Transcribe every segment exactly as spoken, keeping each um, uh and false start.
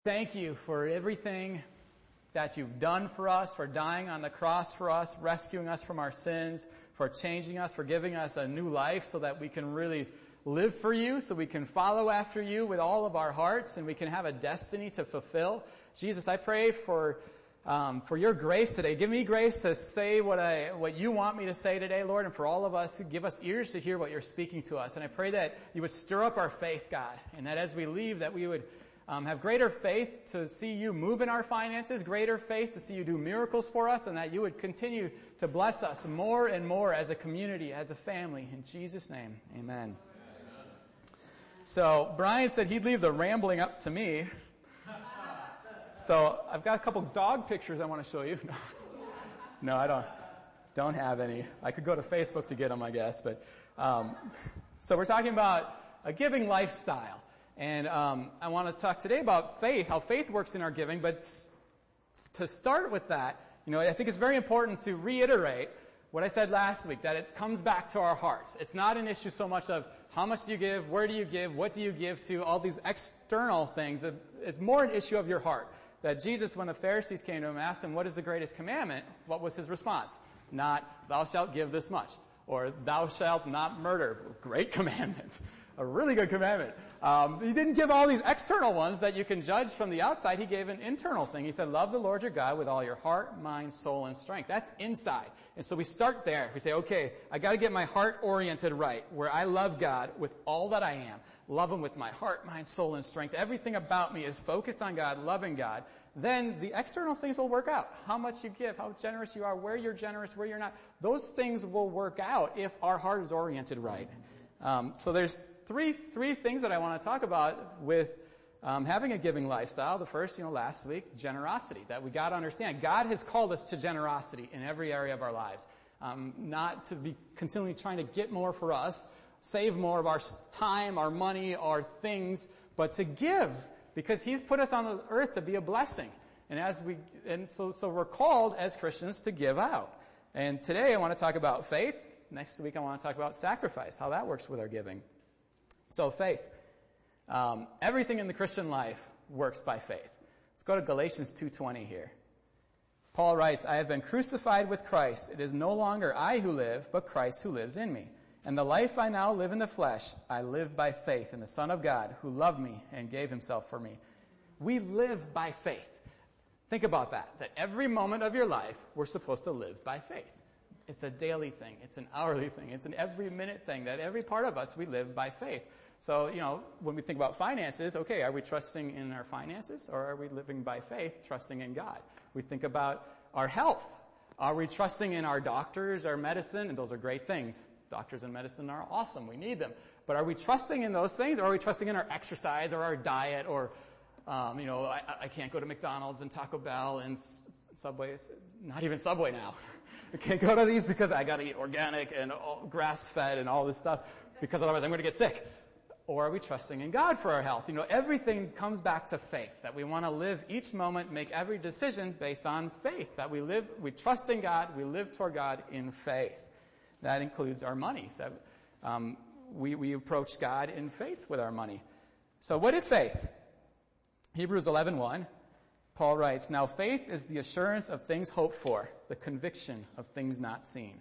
Thank you for everything that you've done for us, for dying on the cross for us, rescuing us from our sins, for changing us, for giving us a new life so that we can really live for you, so we can follow after you with all of our hearts and we can have a destiny to fulfill. Jesus, I pray for um, for your grace today. Give me grace to say what I what you want me to say today, Lord, and for all of us, give us ears to hear what you're speaking to us. And I pray that you would stir up our faith, God, and that as we leave that we would Um, have greater faith to see you move in our finances, greater faith to see you do miracles for us, and that you would continue to bless us more and more as a community, as a family. In Jesus' name, amen. Amen. So Brian said he'd leave the rambling up to me. So I've got a couple dog pictures I want to show you. No, no I don't don't have any. I could go to Facebook to get them, I guess. But um, so we're talking about a giving lifestyle. And um, I want to talk today about faith, how faith works in our giving. But to start with that, you know, I think it's very important to reiterate what I said last week, that it comes back to our hearts. It's not an issue so much of how much do you give, where do you give, what do you give to, all these external things. It's more an issue of your heart. That Jesus, when the Pharisees came to him and asked him, what is the greatest commandment? What was his response? Not, thou shalt give this much. Or, thou shalt not murder. Great commandment. A really good commandment. Um, he didn't give all these external ones that you can judge from the outside. He gave an internal thing. He said, love the Lord your God with all your heart, mind, soul, and strength. That's inside. And so we start there. We say, okay, I gotta get my heart oriented right, where I love God with all that I am. Love him with my heart, mind, soul, and strength. Everything about me is focused on God, loving God. Then the external things will work out. How much you give, how generous you are, where you're generous, where you're not. Those things will work out if our heart is oriented right. Um, so there's Three, three things that I want to talk about with um, having a giving lifestyle. The first, you know, last week, generosity. That we got to understand. God has called us to generosity in every area of our lives. Um, not to be continually trying to get more for us, save more of our time, our money, our things, but to give because He's put us on the earth to be a blessing. And as we, and so, so we're called as Christians to give out. And today I want to talk about faith. Next week I want to talk about sacrifice, how that works with our giving. So faith. Um, everything in the Christian life works by faith. Let's go to Galatians two twenty here. Paul writes, I have been crucified with Christ. It is no longer I who live, but Christ who lives in me. And the life I now live in the flesh, I live by faith in the Son of God who loved me and gave himself for me. We live by faith. Think about that, that every moment of your life, we're supposed to live by faith. It's a daily thing. It's an hourly thing. It's an every minute thing that every part of us, we live by faith. So, you know, when we think about finances, okay, are we trusting in our finances or are we living by faith, trusting in God? We think about our health. Are we trusting in our doctors, our medicine? And those are great things. Doctors and medicine are awesome. We need them. But are we trusting in those things or are we trusting in our exercise or our diet or, um, you know, I, I can't go to McDonald's and Taco Bell and Subway, not even Subway now. I can't go to these because I gotta eat organic and grass-fed and all this stuff because otherwise I'm gonna get sick. Or are we trusting in God for our health? You know, everything comes back to faith, that we want to live each moment, make every decision based on faith, that we live, we trust in God, we live toward God in faith. That includes our money, that um, we, we approach God in faith with our money. So what is faith? Hebrews eleven one. Paul writes, now faith is the assurance of things hoped for, the conviction of things not seen.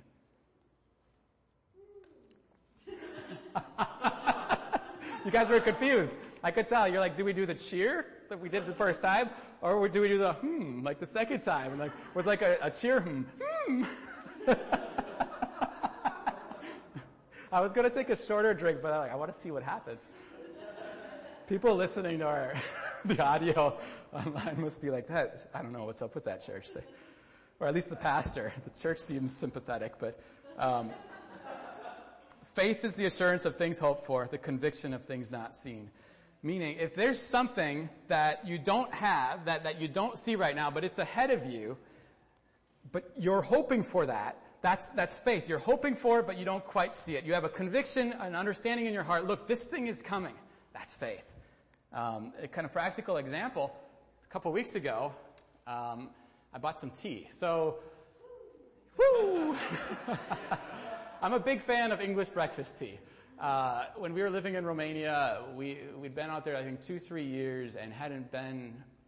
You guys were confused. I could tell. You're like, do we do the cheer that we did the first time? Or do we do the hmm, like the second time? And like, with like a, a cheer hmm. Hmm. I was gonna take a shorter drink, but I'm like, I want to see what happens. People listening to our the audio online must be like, that, I don't know what's up with that church. Or at least the pastor. The church seems sympathetic, but, um, faith is the assurance of things hoped for, the conviction of things not seen. Meaning, if there's something that you don't have, that, that you don't see right now, but it's ahead of you, but you're hoping for that, that's, that's faith. You're hoping for it, but you don't quite see it. You have a conviction, an understanding in your heart, look, this thing is coming. That's faith. Um, a kind of practical example, a couple weeks ago, um, I bought some tea. So, woo! I'm a big fan of English breakfast tea. Uh, when we were living in Romania, we, we'd been out there, I think, two, three years and hadn't been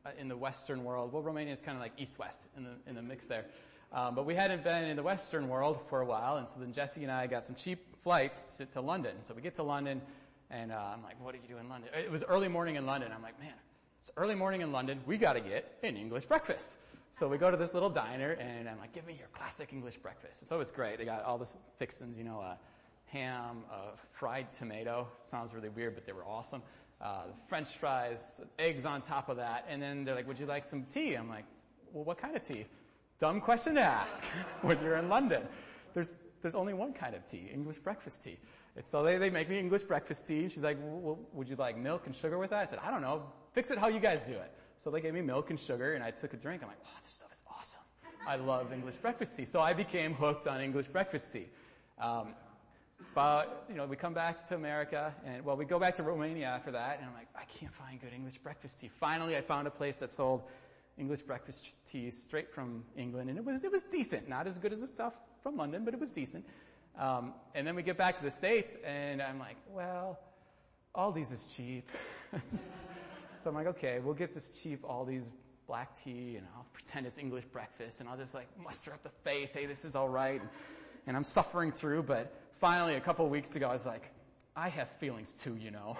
in the Western world. Well, Romania is kind of like East-West in the, in the mix there. Um, but we hadn't been in the Western world for a while, and so then Jesse and I got some cheap flights to, to London. So we get to London, and uh, I'm like, what do you do in London? It was early morning in London. I'm like, man, it's early morning in London. We got to get an English breakfast. So we go to this little diner, and I'm like, give me your classic English breakfast. So it's great. They got all the fixings, you know, uh, ham, uh, fried tomato. Sounds really weird, but they were awesome. Uh, French fries, eggs on top of that. And then they're like, would you like some tea? I'm like, well, what kind of tea? Dumb question to ask when you're in London. There's, there's only one kind of tea, English breakfast tea. And so they, they make me English breakfast tea. She's like, well, would you like milk and sugar with that? I said, I don't know. Fix it how you guys do it. So they gave me milk and sugar, and I took a drink. I'm like, oh, this stuff is awesome. I love English breakfast tea. So I became hooked on English breakfast tea. Um, but, you know, we come back to America, and, well, we go back to Romania after that, and I'm like, I can't find good English breakfast tea. Finally, I found a place that sold English breakfast tea straight from England, and it was, it was decent. Not as good as the stuff from London, but it was decent. Um, and then we get back to the States, and I'm like, well, Aldi's is cheap. So I'm like, okay, we'll get this cheap Aldi's black tea, and I'll pretend it's English breakfast, and I'll just like muster up the faith, hey, this is all right. And, and I'm suffering through, but finally a couple of weeks ago, I was like, I have feelings too, you know.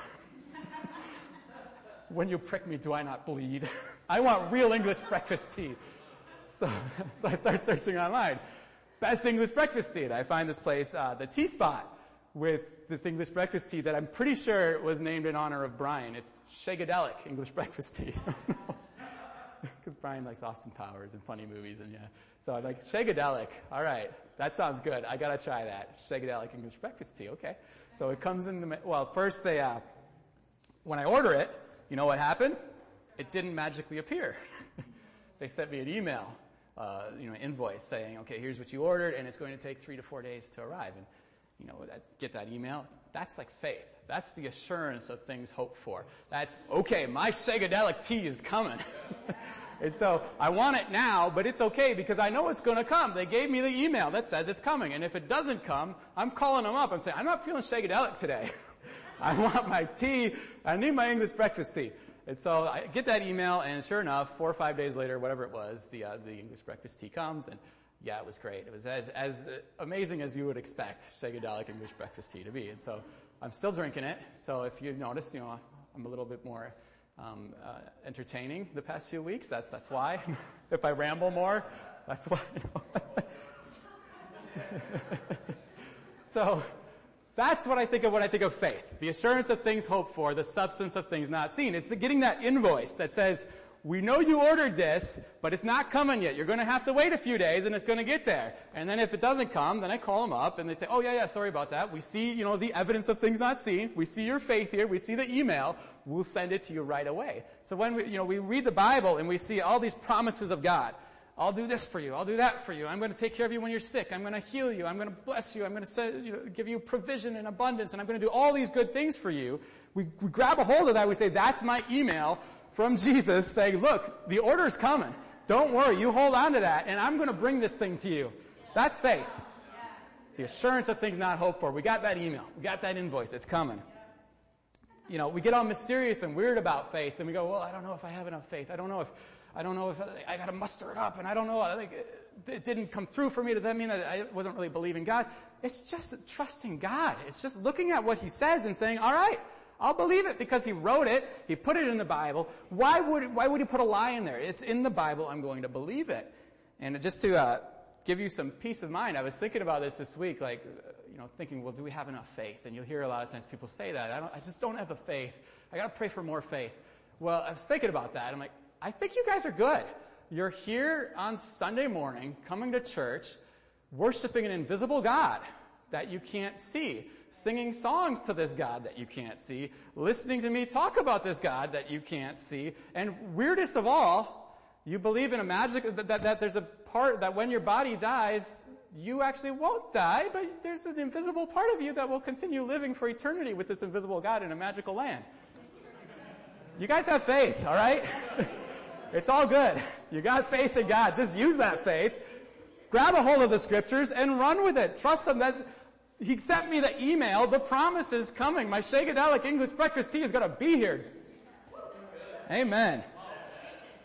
When you prick me, do I not bleed? I want real English breakfast tea. So, so I start searching online. Best English breakfast tea. And I find this place, uh, the Tea Spot, with this English breakfast tea that I'm pretty sure was named in honor of Brian. It's Shagadelic English breakfast tea. Because Brian likes Austin Powers and funny movies, and yeah. So I'm like, Shagadelic. All right, that sounds good. I gotta try that. Shagadelic English breakfast tea. Okay. So it comes in the, well, first they, uh, when I order it, you know what happened? It didn't magically appear. They sent me an email, uh, you know, invoice saying, okay, here's what you ordered, and it's going to take three to four days to arrive. And, you know, I get that email. That's like faith. That's the assurance of things hoped for. That's, okay, my Shagadelic tea is coming. And so I want it now, but it's okay because I know it's going to come. They gave me the email that says it's coming. And if it doesn't come, I'm calling them up. I'm saying, I'm not feeling Shagadelic today. I want my tea. I need my English breakfast tea. And so I get that email, and sure enough, four or five days later, whatever it was, the uh, the English breakfast tea comes, and yeah, it was great. It was as as amazing as you would expect Shagadelic English breakfast tea to be. And so I'm still drinking it. So if you notice, you know, I'm a little bit more um, uh, entertaining the past few weeks. That's that's why. If I ramble more, that's why. So that's what I think of when I think of faith. The assurance of things hoped for, the substance of things not seen. It's the getting that invoice that says, we know you ordered this, but it's not coming yet. You're going to have to wait a few days, and it's going to get there. And then if it doesn't come, then I call them up, and they say, oh, yeah, yeah, sorry about that. We see, you know, the evidence of things not seen. We see your faith here. We see the email. We'll send it to you right away. So when we, you know, we read the Bible, and we see all these promises of God. I'll do this for you. I'll do that for you. I'm going to take care of you when you're sick. I'm going to heal you. I'm going to bless you. I'm going to send, you know, give you provision and abundance, and I'm going to do all these good things for you. We, we grab a hold of that. We say, that's my email from Jesus saying, look, the order's coming. Don't worry. You hold on to that, and I'm going to bring this thing to you. That's faith. The assurance of things not hoped for. We got that email. We got that invoice. It's coming. You know, we get all mysterious and weird about faith, and we go, well, I don't know if I have enough faith. I don't know if I don't know if I got to muster it up, and I don't know, like, it didn't come through for me. Does that mean that I wasn't really believing God? It's just trusting God. It's just looking at what He says and saying, all right, I'll believe it because He wrote it. He put it in the Bible. Why would, why would He put a lie in there? It's in the Bible. I'm going to believe it. And just to, uh, give you some peace of mind, I was thinking about this this week, like, you know, thinking, well, do we have enough faith? And you'll hear a lot of times people say that. I don't, I just don't have the faith. I got to pray for more faith. Well, I was thinking about that. I'm like, I think you guys are good. You're here on Sunday morning, coming to church, worshiping an invisible God that you can't see, singing songs to this God that you can't see, listening to me talk about this God that you can't see, and weirdest of all, you believe in a magic, that, that, that there's a part that when your body dies, you actually won't die, but there's an invisible part of you that will continue living for eternity with this invisible God in a magical land. You guys have faith, all right? It's all good. You got faith in God. Just use that faith. Grab a hold of the scriptures and run with it. Trust Him that He sent me the email. The promise is coming. My Shagadelic English breakfast tea is going to be here. Amen.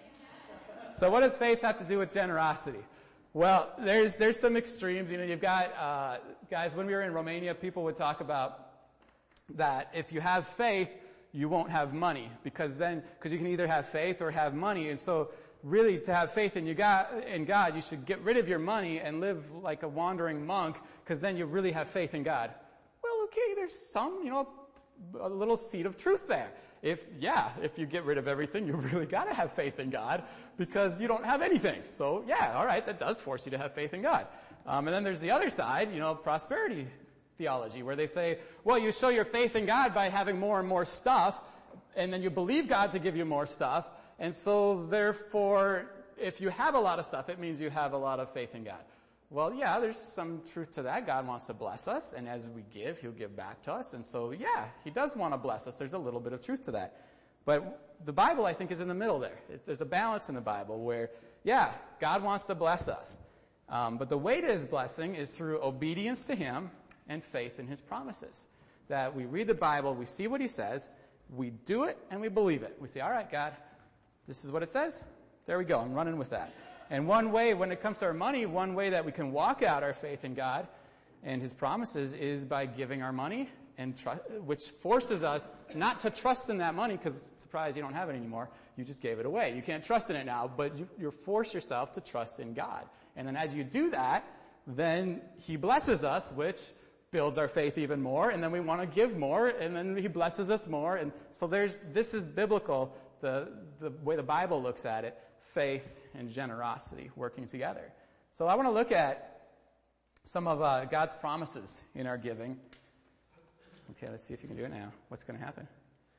So what does faith have to do with generosity? Well, there's there's some extremes. You know, you've got uh guys. When we were in Romania, people would talk about that if you have faith, you won't have money, because then because you can either have faith or have money, and so really to have faith in you God in God, you should get rid of your money and live like a wandering monk, because then you really have faith in God. Well, okay, there's some, you know, a little seed of truth there. If, yeah, if you get rid of everything, you really gotta have faith in God, because you don't have anything. So, yeah, alright, that does force you to have faith in God. Um, and then there's the other side, you know, prosperity theology, where they say, well, you show your faith in God by having more and more stuff, and then you believe God to give you more stuff, and so therefore, if you have a lot of stuff, it means you have a lot of faith in God. Well, yeah, there's some truth to that. God wants to bless us, and as we give, He'll give back to us. And so, yeah, He does want to bless us. There's a little bit of truth to that. But the Bible, I think, is in the middle there. It, there's a balance in the Bible where, yeah, God wants to bless us. Um, but the way to His blessing is through obedience to Him and faith in His promises. That we read the Bible, we see what He says, we do it, and we believe it. We say, all right, God, this is what it says. There we go. I'm running with that. And one way, when it comes to our money, one way that we can walk out our faith in God and His promises is by giving our money, and tr- which forces us not to trust in that money, because, surprise, you don't have it anymore. You just gave it away. You can't trust in it now, but you, you force yourself to trust in God. And then as you do that, then He blesses us, which builds our faith even more, and then we want to give more, and then He blesses us more. And so there's, this is biblical, the, the way the Bible looks at it, faith and generosity working together. So I want to look at some of uh, God's promises in our giving. Okay, let's see if you can do it now. What's going to happen?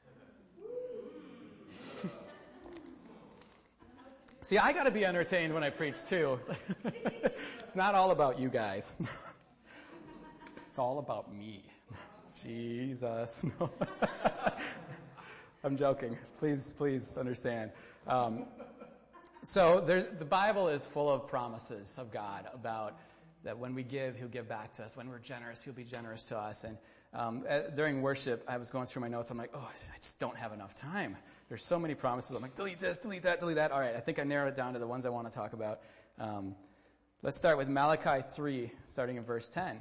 See, I got to be entertained when I preach too. It's not all about you guys. It's all about me. Jesus. No. I'm joking. Please, please understand. Um, So there, the Bible is full of promises of God about that when we give, He'll give back to us. When we're generous, He'll be generous to us. And um, at, during worship, I was going through my notes. I'm like, oh, I just don't have enough time. There's so many promises. I'm like, delete this, delete that, delete that. All right, I think I narrowed it down to the ones I want to talk about. Um, let's start with Malachi three, starting in verse ten.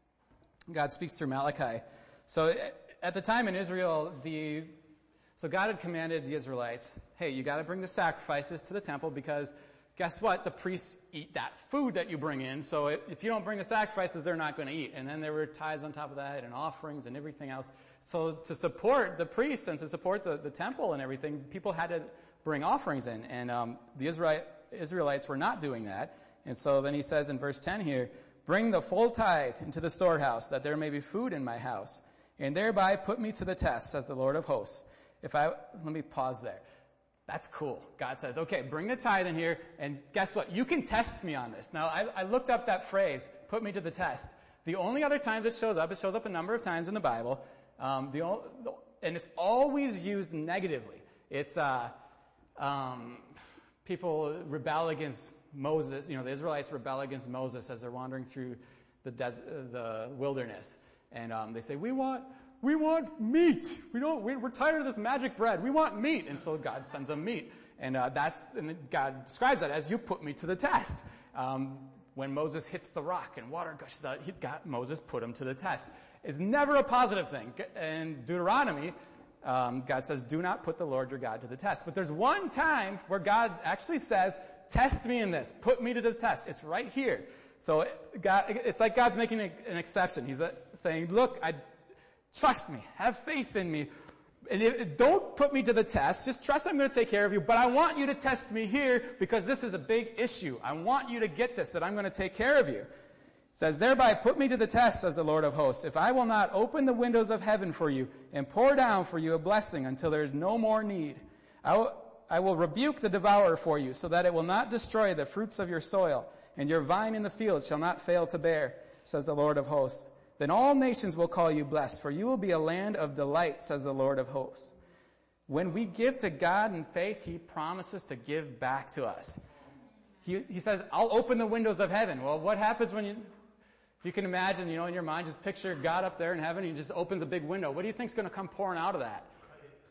God speaks through Malachi. So at the time in Israel, the So God had commanded the Israelites, hey, you gotta bring the sacrifices to the temple, because guess what? The priests eat that food that you bring in, so if you don't bring the sacrifices, they're not gonna eat. And then there were tithes on top of that, and offerings and everything else. So to support the priests and to support the, the temple and everything, people had to bring offerings in. And um, the Israel, Israelites were not doing that. And so then He says in verse ten here, bring the full tithe into the storehouse, that there may be food in my house, and thereby put me to the test, says the Lord of hosts. If I, let me pause there. That's cool. God says, okay, bring the tithe in here, and guess what? You can test me on this. Now, I, I looked up that phrase, put me to the test. The only other times it shows up, it shows up a number of times in the Bible, um, the, and it's always used negatively. It's, uh, um, people rebel against Moses, you know, the Israelites rebel against Moses as they're wandering through the des- the wilderness. And, um, they say, we want, We want meat. We don't. We're tired of this magic bread. We want meat, and so God sends them meat, and uh, that's and God describes that as you put me to the test. Um, when Moses hits the rock and water gushes out, he got Moses put him to the test. It's never a positive thing. In Deuteronomy, um, God says, "Do not put the Lord your God to the test." But there's one time where God actually says, "Test me in this. Put me to the test." It's right here. So God, it's like God's making an exception. He's saying, "Look, I." Trust me. Have faith in me. And if, don't put me to the test. Just trust I'm going to take care of you. But I want you to test me here, because this is a big issue. I want you to get this, that I'm going to take care of you. It says, thereby put me to the test, says the Lord of hosts, if I will not open the windows of heaven for you and pour down for you a blessing until there is no more need. I will, I will rebuke the devourer for you, so that it will not destroy the fruits of your soil, and your vine in the field shall not fail to bear, says the Lord of hosts. Then all nations will call you blessed, for you will be a land of delight, says the Lord of hosts. When we give to God in faith, He promises to give back to us. He, he says, I'll open the windows of heaven. Well, what happens when you, if you can imagine, you know, in your mind, just picture God up there in heaven, He just opens a big window. What do you think's going to come pouring out of that?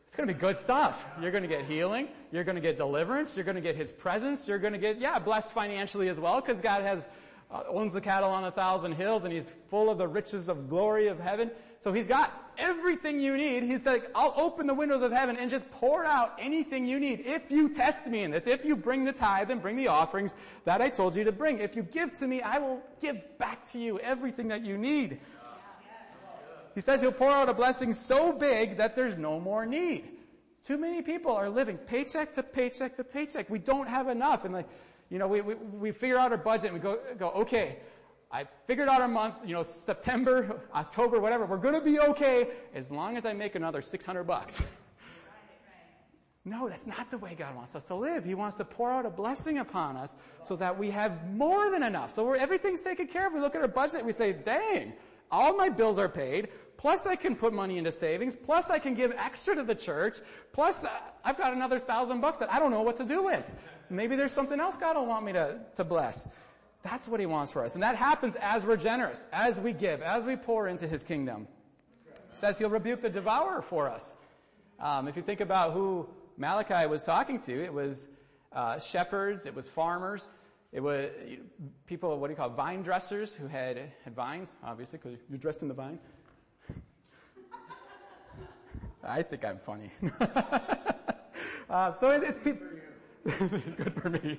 It's going to be good stuff. You're going to get healing. You're going to get deliverance. You're going to get His presence. You're going to get, yeah, blessed financially as well, because God has, uh, owns the cattle on a thousand hills, and He's full of the riches of glory of heaven. So He's got everything you need. He's like, I'll open the windows of heaven and just pour out anything you need. If you test me in this, if you bring the tithe and bring the offerings that I told you to bring, if you give to me, I will give back to you everything that you need. He says He'll pour out a blessing so big that there's no more need. Too many people are living paycheck to paycheck to paycheck. We don't have enough. And like, you know, we, we, we figure out our budget and we go, go, okay, I figured out our month, you know, September, October, whatever. We're going to be okay as long as I make another six hundred bucks. No, that's not the way God wants us to live. He wants to pour out a blessing upon us so that we have more than enough. So we're, everything's taken care of. We look at our budget and we say, dang, all my bills are paid. Plus I can put money into savings. Plus I can give extra to the church. Plus uh, I've got another thousand bucks that I don't know what to do with. Maybe there's something else God will want me to, to bless. That's what He wants for us. And that happens as we're generous, as we give, as we pour into His kingdom. It says He'll rebuke the devourer for us. Um, if you think about who Malachi was talking to, it was uh, shepherds, it was farmers, it was people, what do you call it, vine dressers who had, had vines, obviously, because you're dressed in the vine. I think I'm funny. uh, so it, it's people. Good for me.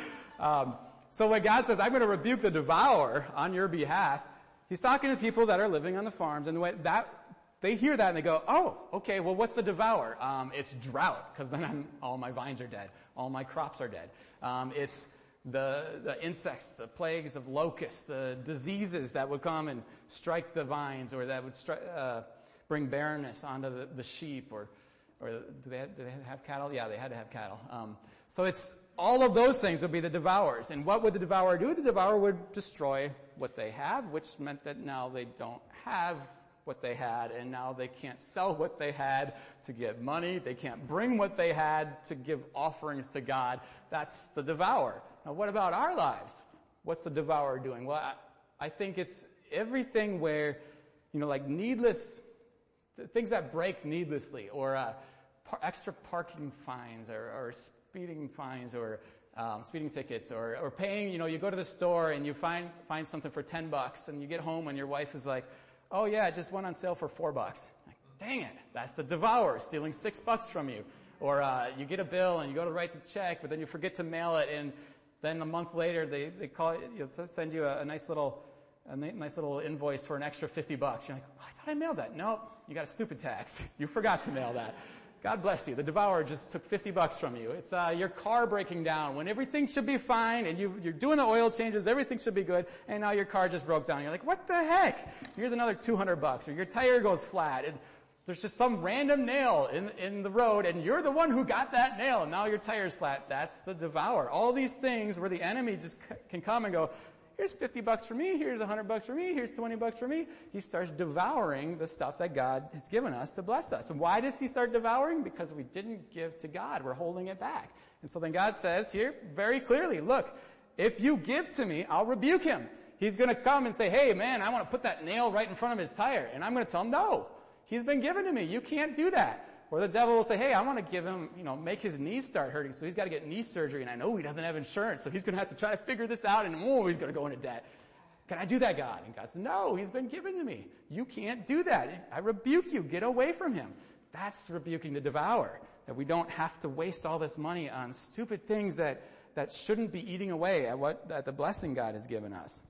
um, so when God says, I'm going to rebuke the devourer on your behalf, He's talking to people that are living on the farms, and the way that they hear that and they go, oh, okay, well, what's the devourer? Um, it's drought, because then I'm, all my vines are dead. All my crops are dead. Um, it's the, the insects, the plagues of locusts, the diseases that would come and strike the vines, or that would stri- uh, bring barrenness onto the, the sheep, or, or do they, have, do they have cattle? Yeah, they had to have cattle. Um, so it's, all of those things would be the devourers. And what would the devourer do? The devourer would destroy what they have, which meant that now they don't have what they had, and now they can't sell what they had to get money. They can't bring what they had to give offerings to God. That's the devourer. Now, what about our lives? What's the devourer doing? Well, I, I think it's everything where, you know, like needless, things that break needlessly, or uh, par- extra parking fines, or, or speeding fines, or um, speeding tickets, or, or paying, you know, you go to the store and you find find something for ten bucks, and you get home and your wife is like, oh yeah, it just went on sale for four bucks. Like, dang it, that's the devourer stealing six bucks from you. Or uh, you get a bill and you go to write the check, but then you forget to mail it, and then a month later they they call you know, send you a, a nice little a nice little invoice for an extra fifty bucks. You're like, oh, I thought I mailed that. Nope, you got a stupid tax. You forgot to mail that. God bless you. The devourer just took fifty bucks from you. It's uh, your car breaking down when everything should be fine, and you, you're doing the oil changes, everything should be good, and now your car just broke down. You're like, what the heck? Here's another two hundred bucks, or your tire goes flat, and there's just some random nail in, in the road, and you're the one who got that nail, and now your tire's flat. That's the devourer. All these things where the enemy just c- can come and go, here's fifty bucks for me, here's one hundred bucks for me, here's twenty bucks for me. He starts devouring the stuff that God has given us to bless us. And why does he start devouring? Because we didn't give to God. We're holding it back. And so then God says here very clearly, look, if you give to me, I'll rebuke him. He's going to come and say, hey man, I want to put that nail right in front of his tire. And I'm going to tell him, no, he's been given to me. You can't do that. Or the devil will say, hey, I want to give him, you know, make his knees start hurting, so he's got to get knee surgery, and I know he doesn't have insurance, so he's going to have to try to figure this out, and oh, he's going to go into debt. Can I do that, God? And God says, no, he's been given to me. You can't do that. I rebuke you. Get away from him. That's rebuking the devourer, that we don't have to waste all this money on stupid things that, that shouldn't be eating away at what, at the blessing God has given us.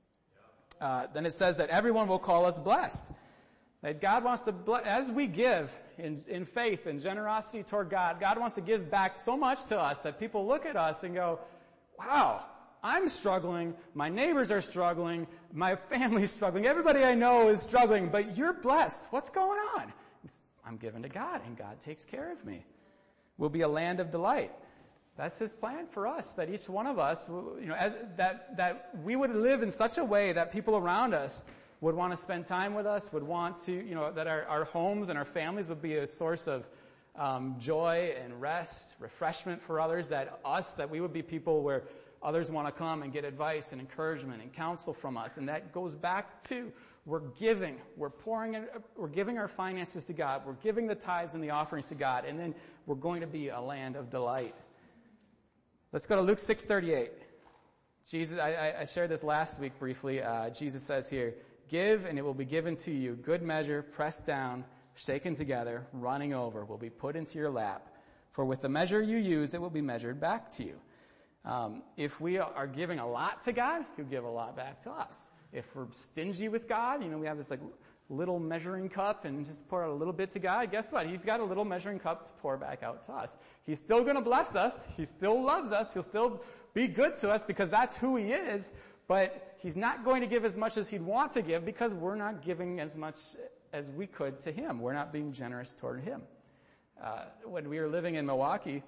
Uh, then it says that everyone will call us blessed. That God wants to, as we give in, in faith and generosity toward God, God wants to give back so much to us that people look at us and go, wow, I'm struggling, my neighbors are struggling, my family's struggling, everybody I know is struggling, but you're blessed. What's going on? I'm given to God, and God takes care of me. We'll be a land of delight. That's his plan for us, that each one of us, you know, as, that, that we would live in such a way that people around us would want to spend time with us, would want to, you know, that our, our homes and our families would be a source of um, joy and rest, refreshment for others, that us, that we would be people where others want to come and get advice and encouragement and counsel from us. And that goes back to we're giving, we're pouring, in, we're giving our finances to God, we're giving the tithes and the offerings to God, and then we're going to be a land of delight. Let's go to Luke six thirty-eight. Jesus, I, I shared this last week briefly. Uh, Jesus says here, "Give, and it will be given to you. Good measure, pressed down, shaken together, running over, will be put into your lap. For with the measure you use, it will be measured back to you." Um, if we are giving a lot to God, He'll give a lot back to us. If we're stingy with God, you know, we have this like little measuring cup and just pour out a little bit to God, guess what? He's got a little measuring cup to pour back out to us. He's still going to bless us. He still loves us. He'll still be good to us because that's who He is. But He's not going to give as much as He'd want to give because we're not giving as much as we could to Him. We're not being generous toward Him. Uh, when we were living in Milwaukee,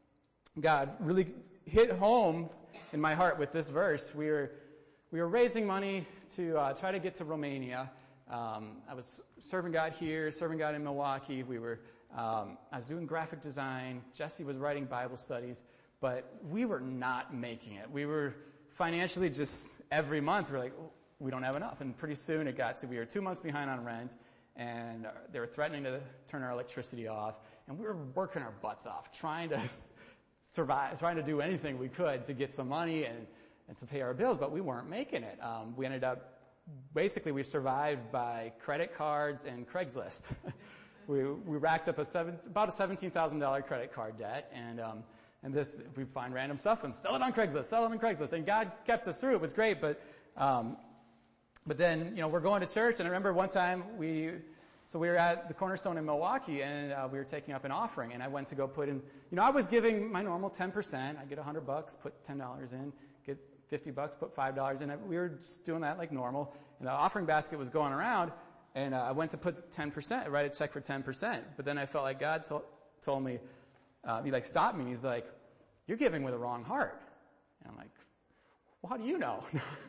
God really hit home in my heart with this verse. We were we were raising money to uh, try to get to Romania. Um, I was serving God here, serving God in Milwaukee. We were um, I was doing graphic design. Jesse was writing Bible studies, but we were not making it. We were financially just every month we're like, oh, we don't have enough. And pretty soon it got to we were two months behind on rent, and they were threatening to turn our electricity off. And we were working our butts off, trying to survive, trying to do anything we could to get some money and, and to pay our bills, but we weren't making it. Um, we ended up, basically we survived by credit cards and Craigslist. we we racked up a seven, about a seventeen thousand dollars credit card debt, and um, and this, we find random stuff and sell it on Craigslist, sell it on Craigslist, and God kept us through. It was great, but um, but then, you know, we're going to church, and I remember one time we, So we were at the Cornerstone in Milwaukee, and uh, we were taking up an offering, and I went to go put in, you know, I was giving my normal ten percent. I get one hundred bucks, put ten dollars in, get fifty bucks, put five dollars in. We were just doing that like normal, and the offering basket was going around, and uh, I went to put ten percent, write a check for ten percent. But then I felt like God to- told me, uh, he like stopped me, and he's like, "You're giving with a wrong heart." And I'm like, "Well, how do you know?"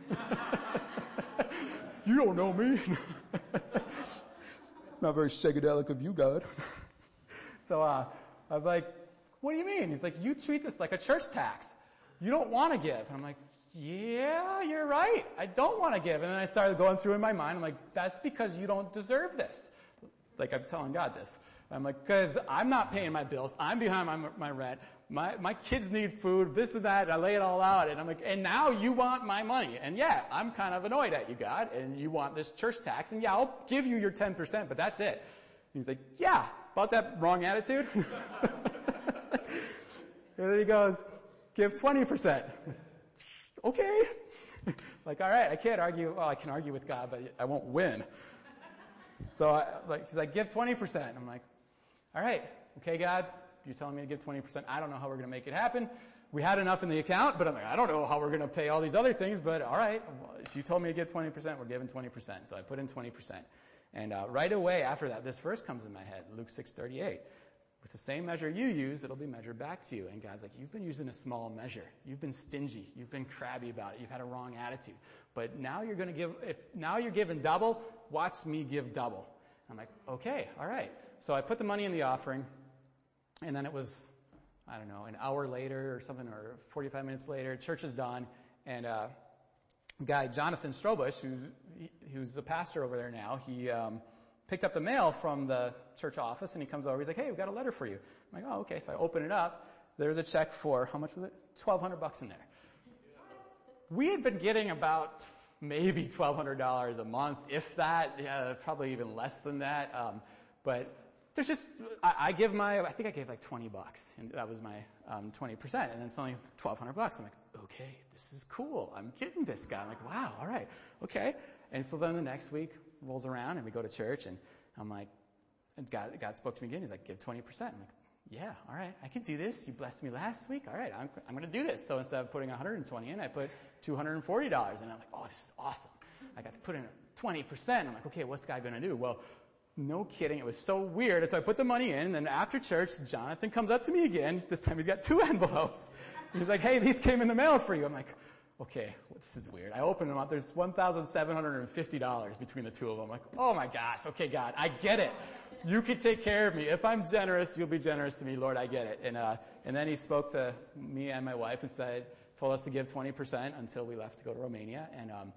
"You don't know me." "It's not very psychedelic of you, God." So uh, I'm like, "What do you mean?" He's like, "You treat this like a church tax. You don't want to give." And I'm like, "Yeah, you're right. I don't want to give." And then I started going through in my mind. I'm like, "That's because you don't deserve this." Like I'm telling God this. I'm like, because I'm not paying my bills. I'm behind my, my rent. My, my kids need food, this and that. I lay it all out. And I'm like, and now you want my money. And yeah, I'm kind of annoyed at you, God. And you want this church tax. And yeah, I'll give you your ten percent, but that's it. And he's like, "Yeah, about that wrong attitude." And then he goes, "Give twenty percent. Okay. Like, all right, I can't argue. Well, I can argue with God, but I won't win. So I, like, he's like, "Give twenty percent. I'm like, all right, okay, God, you're telling me to give twenty percent. I don't know how we're going to make it happen. We had enough in the account, but I'm like, I don't know how we're going to pay all these other things, but all right, if you told me to give twenty percent, we're giving twenty percent. So I put in twenty percent. And uh, right away after that, this verse comes in my head, Luke six thirty-eight. With the same measure you use, it'll be measured back to you. And God's like, you've been using a small measure. You've been stingy. You've been crabby about it. You've had a wrong attitude. But now you're going to give, if now you're giving double, watch me give double. I'm like, okay, all right. So I put the money in the offering, and then it was, I don't know, an hour later or something, or forty-five minutes later, church is done, and uh, guy, Jonathan Strobush, who's, who's the pastor over there now, he um, picked up the mail from the church office, and he comes over. He's like, "Hey, we've got a letter for you." I'm like, "Oh, okay." So I open it up. There's a check for, how much was it? twelve hundred bucks in there. We had been getting about maybe twelve hundred dollars a month, if that, yeah, probably even less than that. Um, but there's just, I, I give my, I think I gave like twenty bucks, and that was my um, twenty percent, and then it's only twelve hundred bucks. I'm like, okay, this is cool. I'm getting this guy. I'm like, wow, all right, okay. And so then the next week rolls around, and we go to church, and I'm like, and God, God spoke to me again. He's like, give twenty percent. I'm like, yeah, all right, I can do this. You blessed me last week. All right, I'm, I'm going to do this. So instead of putting one hundred twenty in, I put two hundred forty dollars. And I'm like, oh, this is awesome. I got to put in twenty percent. I'm like, okay, what's God going to do? Well, no kidding. It was so weird. So I put the money in, and then after church, Jonathan comes up to me again. This time he's got two envelopes. He's like, hey, these came in the mail for you. I'm like, okay, well, this is weird. I open them up. There's one thousand seven hundred fifty dollars between the two of them. I'm like, oh my gosh. Okay, God, I get it. You can take care of me. If I'm generous, you'll be generous to me. Lord, I get it. And, uh, and then he spoke to me and my wife and said, told us to give twenty percent until we left to go to Romania. And, um,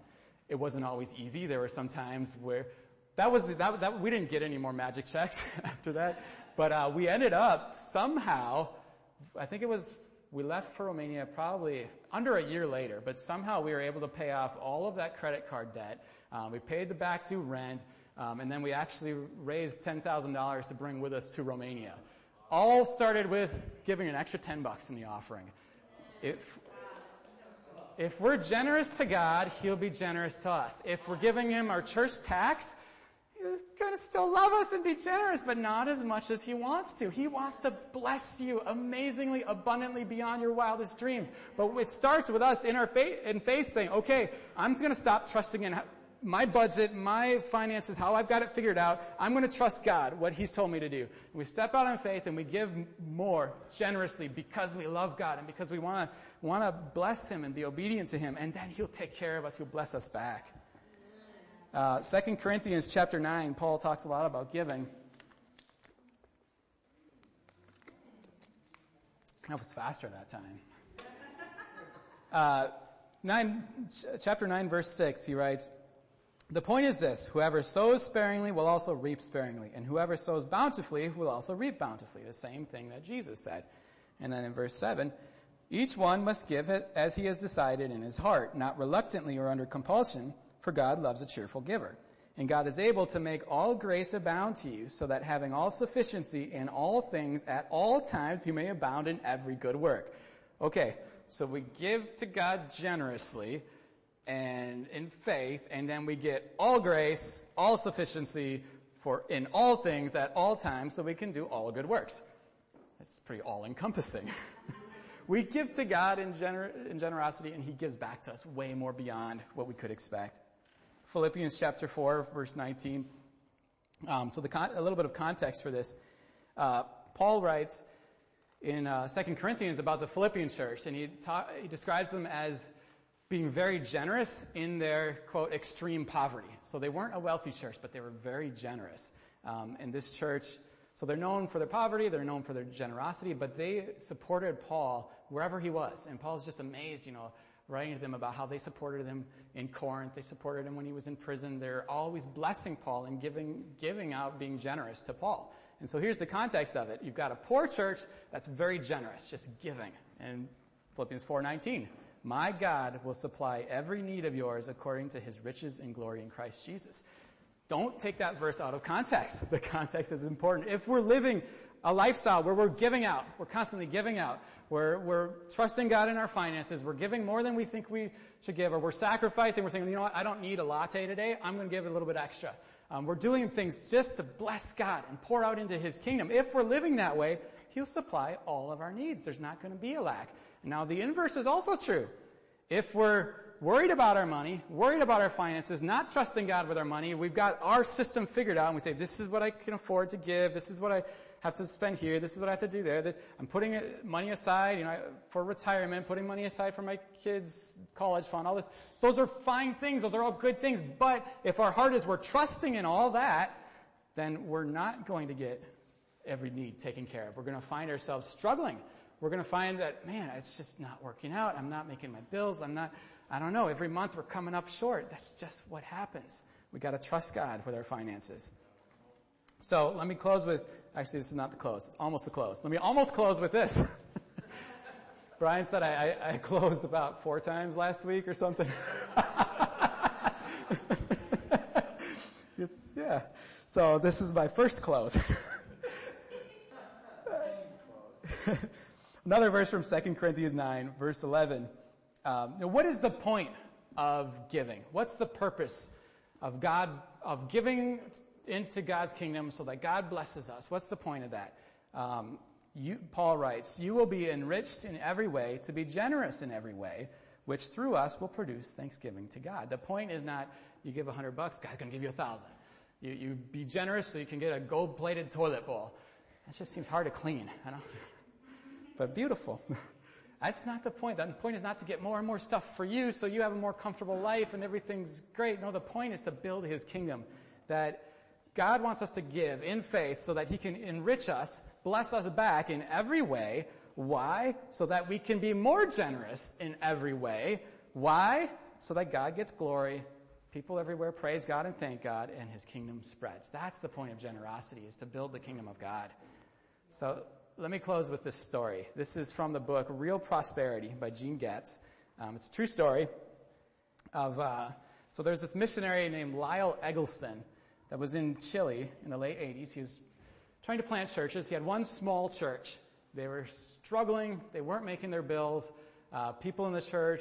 It wasn't always easy. There were some times where that was, that, that we didn't get any more magic checks after that. But, uh, we ended up somehow, I think it was, we left for Romania probably under a year later, but somehow we were able to pay off all of that credit card debt. Um, we paid the back due rent, um, and then we actually raised ten thousand dollars to bring with us to Romania. All started with giving an extra ten bucks in the offering. If, if we're generous to God, He'll be generous to us. If we're giving Him our church tax, He's gonna still love us and be generous, but not as much as He wants to. He wants to bless you amazingly, abundantly beyond your wildest dreams. But it starts with us in our faith, in faith saying, okay, I'm gonna stop trusting in my budget, my finances, how I've got it figured out. I'm gonna trust God, what He's told me to do. And we step out in faith and we give more generously because we love God and because we wanna, wanna bless Him and be obedient to Him. And then He'll take care of us. He'll bless us back. Uh, Second Corinthians chapter nine, Paul talks a lot about giving. I was faster that time. Uh, nine, ch- chapter nine, verse six, he writes, "The point is this, whoever sows sparingly will also reap sparingly, and whoever sows bountifully will also reap bountifully." The same thing that Jesus said. And then in verse seven, "Each one must give it as he has decided in his heart, not reluctantly or under compulsion, for God loves a cheerful giver. And God is able to make all grace abound to you, so that having all sufficiency in all things at all times you may abound in every good work." Okay, so we give to God generously and in faith, and then we get all grace, all sufficiency for in all things at all times, so we can do all good works. That's pretty all-encompassing. We give to God in, gener- in generosity, and He gives back to us way more beyond what we could expect. Philippians chapter four, verse nineteen. Um, so the con- a little bit of context for this. Uh, Paul writes in uh, Second Corinthians about the Philippian church, and he, ta- he describes them as being very generous in their, quote, extreme poverty. So they weren't a wealthy church, but they were very generous. Um, and this church, so they're known for their poverty, they're known for their generosity, but they supported Paul wherever he was. And Paul's just amazed, you know, writing to them about how they supported him in Corinth. They supported him when he was in prison. They're always blessing Paul and giving, giving out, being generous to Paul. And so here's the context of it. You've got a poor church that's very generous, just giving. And Philippians four nineteen, "My God will supply every need of yours according to His riches and glory in Christ Jesus." Don't take that verse out of context. The context is important. If we're living a lifestyle where we're giving out, we're constantly giving out, we're, we're trusting God in our finances, we're giving more than we think we should give, or we're sacrificing, we're saying, you know what, I don't need a latte today, I'm going to give a little bit extra. Um, we're doing things just to bless God and pour out into His kingdom. If we're living that way, He'll supply all of our needs. There's not going to be a lack. Now, the inverse is also true. If we're worried about our money, worried about our finances, not trusting God with our money, we've got our system figured out, and we say, this is what I can afford to give, this is what I have to spend here, this is what I have to do there, I'm putting money aside, you know, for retirement, putting money aside for my kids' college fund, all this. Those are fine things, those are all good things, but if our heart is we're trusting in all that, then we're not going to get every need taken care of. We're going to find ourselves struggling. We're going to find that, man, it's just not working out. I'm not making my bills. I'm not, I don't know. Every month we're coming up short. That's just what happens. We got to trust God with our finances. So let me close with, actually this is not the close. It's almost the close. Let me almost close with this. Brian said I, I, I closed about four times last week or something. It's, yeah. So this is my first close. Another verse from Second Corinthians nine, verse eleven. Um, now what is the point of giving? What's the purpose of God, of giving into God's kingdom so that God blesses us? What's the point of that? Um, you, Paul writes, "You will be enriched in every way to be generous in every way, which through us will produce thanksgiving to God." The point is not you give a hundred bucks, God's going to give you a thousand. You, you be generous so you can get a gold-plated toilet bowl. That just seems hard to clean, I know. But beautiful. That's not the point. The point is not to get more and more stuff for you so you have a more comfortable life and everything's great. No, the point is to build His kingdom. That God wants us to give in faith so that He can enrich us, bless us back in every way. Why? So that we can be more generous in every way. Why? So that God gets glory People everywhere praise God and thank God, and his kingdom spreads. That's the point of generosity, is to build the kingdom of God. So let me close with this story. This is from the book Real Prosperity by Gene Getz. Um, it's a true story of, uh, so there's this missionary named Lyle Eggleston that was in Chile in the late eighties. He was trying to plant churches. He had one small church. They were struggling. They weren't making their bills. Uh, people in the church,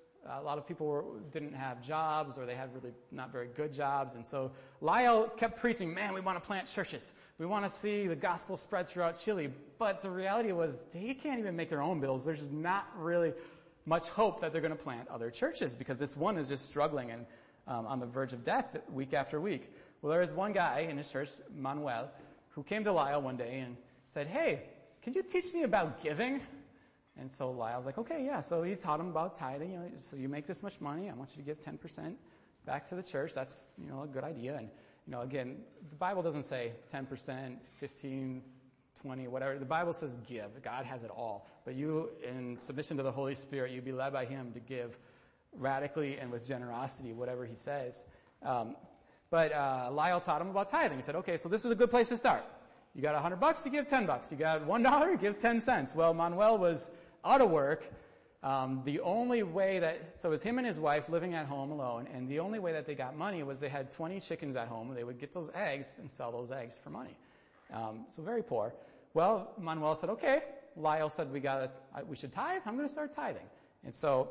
a lot of people were, didn't have jobs, or they had really not very good jobs. And so Lyle kept preaching, man, we want to plant churches. We want to see the gospel spread throughout Chile. But the reality was they can't even make their own bills. There's not really much hope that they're going to plant other churches, because this one is just struggling and um, on the verge of death week after week. Well, there was one guy in his church, Manuel, who came to Lyle one day and said, hey, can you teach me about giving? And so Lyle's like, okay, yeah. So he taught him about tithing. You know, so you make this much money, I want you to give ten percent back to the church. That's, you know, a good idea. And, you know, again, the Bible doesn't say ten percent, fifteen, twenty, whatever. The Bible says give. God has it all. But you, in submission to the Holy Spirit, you be led by him to give radically and with generosity, whatever he says. Um, but, uh, Lyle taught him about tithing. He said, okay, so this is a good place to start. You got a hundred bucks, you give ten bucks. You got one dollar, you give ten cents. Well, Manuel was out of work. Um, the only way that, so it was him and his wife living at home alone, and the only way that they got money was they had twenty chickens at home. They would get those eggs and sell those eggs for money. Um, so very poor. Well, Manuel said, okay. Lyle said, we got we should tithe. I'm going to start tithing. And so,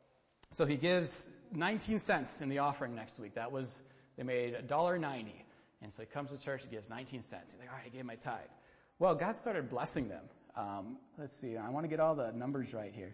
so he gives nineteen cents in the offering next week. That was, they made one dollar ninety. And so he comes to church, he gives nineteen cents. He's like, all right, I gave my tithe. Well, God started blessing them. Um, let's see, I want to get all the numbers right here.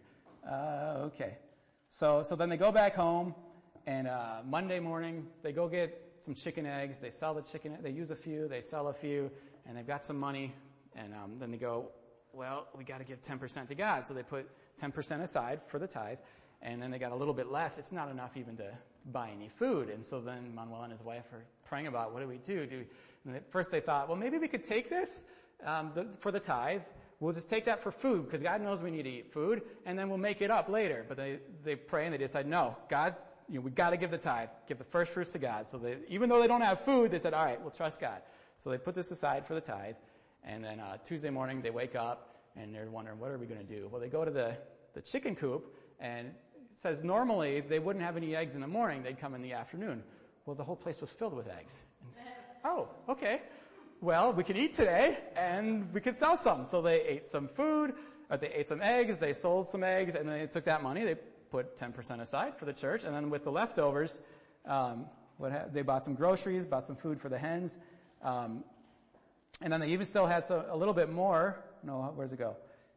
Uh, okay. So, so then they go back home, and, uh, Monday morning, they go get some chicken eggs. They sell the chicken, they use a few, they sell a few, and they've got some money. And, um, then they go, well, we got to give ten percent to God. So they put ten percent aside for the tithe, and then they got a little bit left. It's not enough even to buy any food. And so then Manuel and his wife are praying about, what do we do? do and at first they thought, well, maybe we could take this, um, the, for the tithe. We'll just take that for food, because God knows we need to eat food, and then we'll make it up later. But they, they pray and they decide, no, God, you know, we gotta give the tithe, give the first fruits to God. So they, even though they don't have food, they said, all right, we'll trust God. So they put this aside for the tithe, and then, uh, Tuesday morning they wake up, and they're wondering, what are we gonna do? Well, they go to the, the chicken coop, and it says normally they wouldn't have any eggs in the morning, they'd come in the afternoon. Well, the whole place was filled with eggs. And, oh, okay. Well, we can eat today, and we could sell some. So they ate some food, or they ate some eggs, they sold some eggs, and then they took that money, they put ten percent aside for the church, and then with the leftovers, um, what ha- they bought some groceries, bought some food for the hens, um, and then they even still had so, a little bit more. No, where's it go?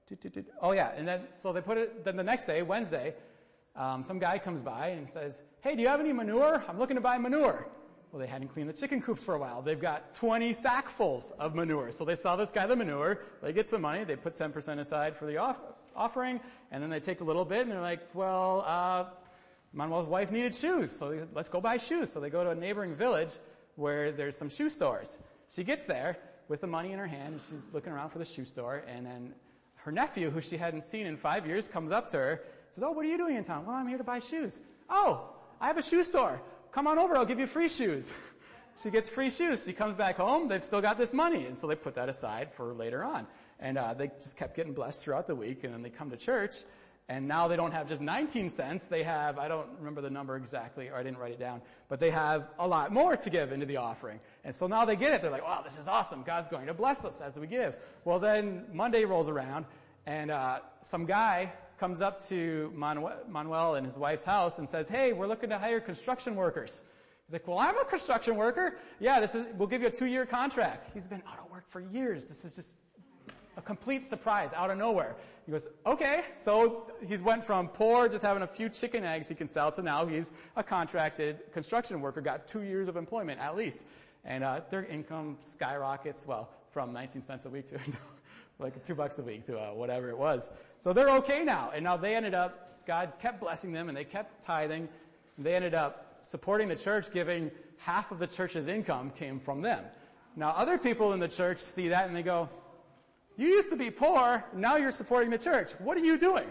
Oh yeah, and then, so they put it, then the next day, Wednesday, um, some guy comes by and says, hey, do you have any manure? I'm looking to buy manure. Well, they hadn't cleaned the chicken coops for a while. They've got twenty sackfuls of manure. So they sell this guy the manure. They get some money. They put ten percent aside for the off- offering. And then they take a little bit and they're like, well, uh, Manuel's wife needed shoes. So they, let's go buy shoes. So they go to a neighboring village where there's some shoe stores. She gets there with the money in her hand, and she's looking around for the shoe store. And then her nephew, who she hadn't seen in five years, comes up to her and says, oh, what are you doing in town? Well, I'm here to buy shoes. Oh, I have a shoe store. Come on over, I'll give you free shoes. She gets free shoes. She comes back home, they've still got this money. And so they put that aside for later on. And uh they just kept getting blessed throughout the week, and then they come to church, and now they don't have just nineteen cents. They have, I don't remember the number exactly, or I didn't write it down, but they have a lot more to give into the offering. And so now they get it. They're like, wow, this is awesome. God's going to bless us as we give. Well, then Monday rolls around, and uh some guy comes up to Manuel and his wife's house and says, hey, we're looking to hire construction workers. He's like, well, I'm a construction worker. Yeah, this is, we'll give you a two-year contract. He's been out of work for years. This is just a complete surprise out of nowhere. He goes, okay. So he's went from poor, just having a few chicken eggs he can sell, to now he's a contracted construction worker, got two years of employment at least. And, uh, their income skyrockets, well, from nineteen cents a week to like two bucks a week to uh, whatever it was. So they're okay now. And now they ended up, God kept blessing them, and they kept tithing. They ended up supporting the church, giving half of the church's income came from them. Now other people in the church see that and they go, you used to be poor, now you're supporting the church. What are you doing?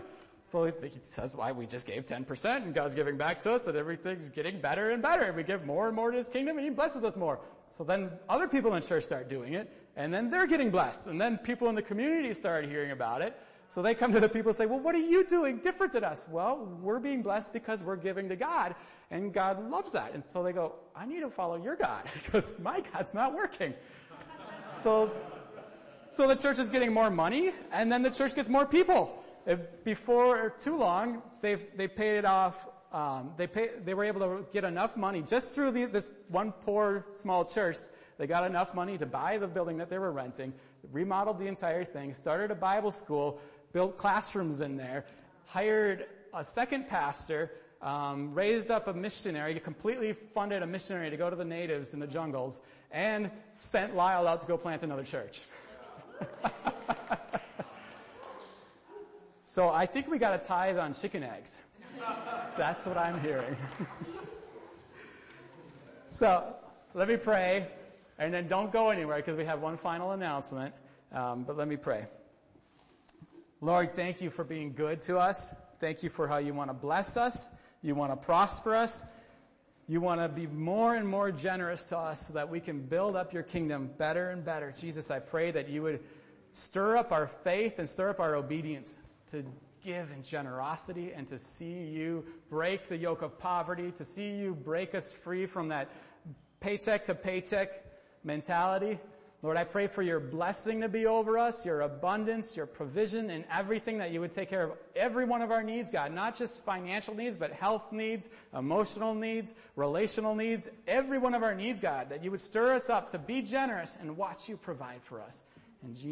So he says, why we just gave ten percent and God's giving back to us and everything's getting better and better. And we give more and more to his kingdom and he blesses us more. So then other people in the church start doing it and then they're getting blessed. And then people in the community start hearing about it. So they come to the people and say, well, what are you doing different than us? Well, we're being blessed because we're giving to God and God loves that. And so they go, I need to follow your God because my God's not working. So, so the church is getting more money and then the church gets more people. Before too long, they they paid off. Um, they pay, They were able to get enough money just through the, this one poor small church. They got enough money to buy the building that they were renting, remodeled the entire thing, started a Bible school, built classrooms in there, hired a second pastor, um, raised up a missionary, completely funded a missionary to go to the natives in the jungles, and sent Lyle out to go plant another church. So I think we got a tithe on chicken eggs. That's what I'm hearing. So let me pray, and then don't go anywhere because we have one final announcement. Um, but let me pray. Lord, thank you for being good to us. Thank you for how you want to bless us. You want to prosper us. You want to be more and more generous to us so that we can build up your kingdom better and better. Jesus, I pray that you would stir up our faith and stir up our obedience to give in generosity and to see you break the yoke of poverty, to see you break us free from that paycheck to paycheck mentality. Lord, I pray for your blessing to be over us, your abundance, your provision, and everything, that you would take care of every one of our needs, God. Not just financial needs, but health needs, emotional needs, relational needs, every one of our needs, God. That you would stir us up to be generous and watch you provide for us. In Jesus'